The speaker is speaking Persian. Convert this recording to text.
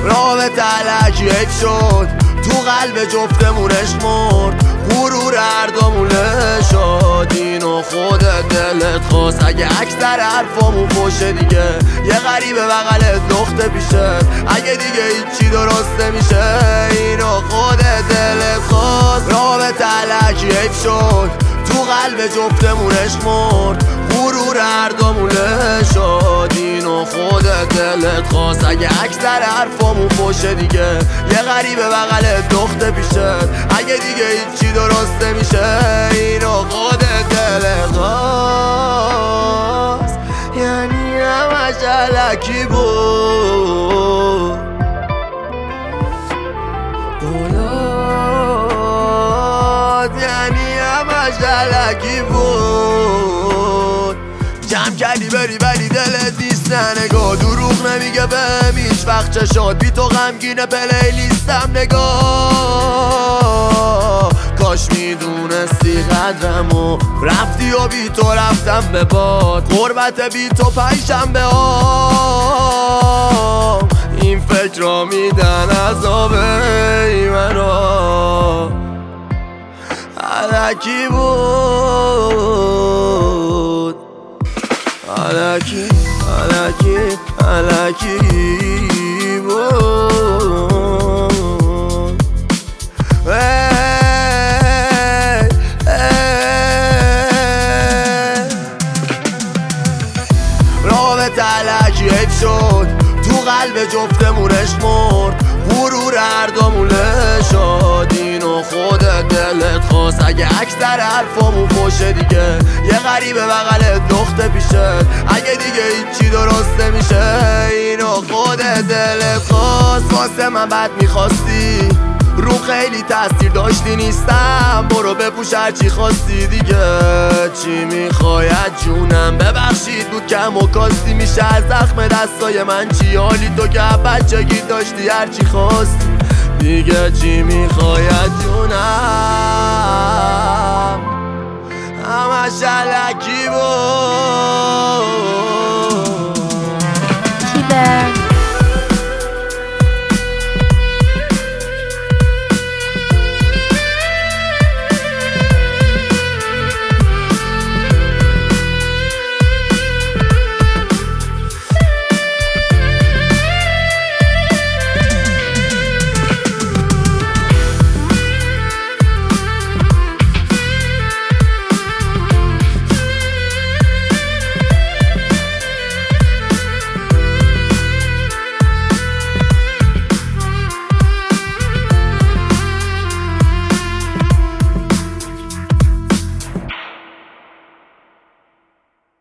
رابطه علکی حیف شد، تو قلب جفتمون عشق مرد، غرور هردامونه شد. اینو خودت دلت خواست، اگه اکثر حرفامون فوشه دیگه یه غریبه بغلت لخته پیشت، اگه دیگه هیچی درست نمیشه اینو خودت دلت خواست. رابطه علکی حیف شد، تو قلب جفتمون عشق مرد، غرور هردامونه شد. اینو خودت دلت خواست، اگه اکثر حرفامون فوشه دیگه یه غریبه بغلت لخته پیشت، اگه دیگه هیچی درست نمیشه اینو خودت دلت خواست. یعنی همش علکی بود، قولات یعنی همش علکی بود. جمع کردی بری ولی دلت نیست نگاه، دروغ نمیگه بهم هیچ وقت چشات، بی تو غمگینه پلیلیستم نگاه. کاش میدونستی قدرمو، رفتی و بی تو رفتم به باد، غربت بی تو پنجشنبه ها این فکر را میدن عذاب منو. علکی بود، علکی علکی علکی بود. رابطه علکی حیف شد، تو قلب جفتمون عشق مرد، غرور هردامونه شد. اینو خودت دلت خواست، اگه اکثر حرفامون فوشه دیگه یه غریبه بغلت لخته پیشت، اگه دیگه هیچی درست نمیشه اینو خودت دلت خواست. واسه من بد میخواستی، رو خیلی تاثیر داشتی نیستم، برو بپوش هرچی خواستی دیگه. چی میخواید جونم، ببخشید بود کم و کاستی، میشه از زخم دستای من چی؟ حالی تو که بچگی داشتی هرچی خواستی دیگه. چی میخواید جونم، همش علکی بود.